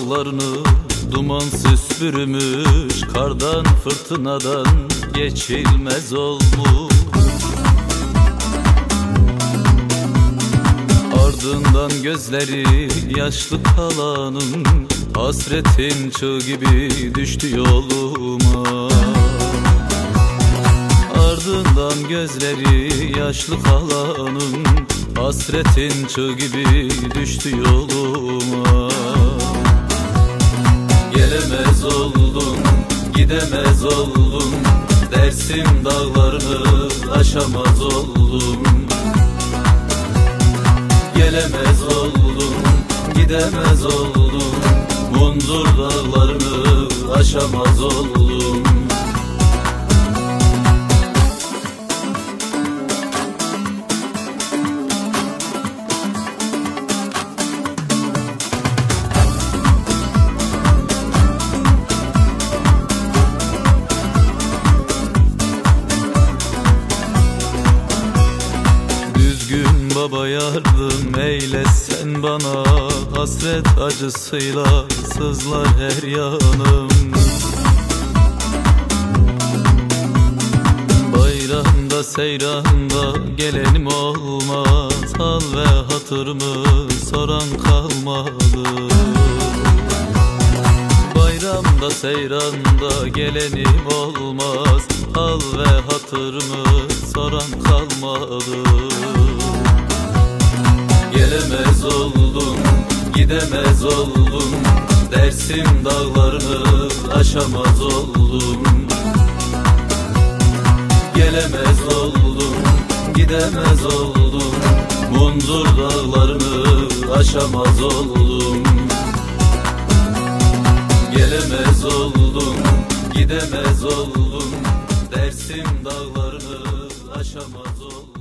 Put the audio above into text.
dağlarını duman süspürmüş, kardan fırtınadan geçilmez olmuş. Ardından gözleri yaşlı kalanın, hasretin çığ gibi düştü yoluma. Ardından gözleri yaşlı kalanın, hasretin çığ gibi düştü yoluma. Gelemez oldum, gidemez oldum, Dersim dağlarını aşamaz oldum. Gelemez oldum, gidemez oldum, Munzur dağlarını aşamaz oldum. Baba yardım eyle sen bana, hasret acısıyla sızlar her yanım. Bayramda seyranda gelenim olmaz, hal ve hatırımı soran kalmadı. Bayramda seyranda gelenim olmaz, hal ve hatırımı soran kalmadı. Gelemez oldum, gidemez oldum, Dersim dağlarını aşamaz oldum. Gelemez oldum, gidemez oldum, Munzur dağlarını aşamaz oldum. Gelemez oldum, gidemez oldum, Dersim dağlarını aşamaz oldum.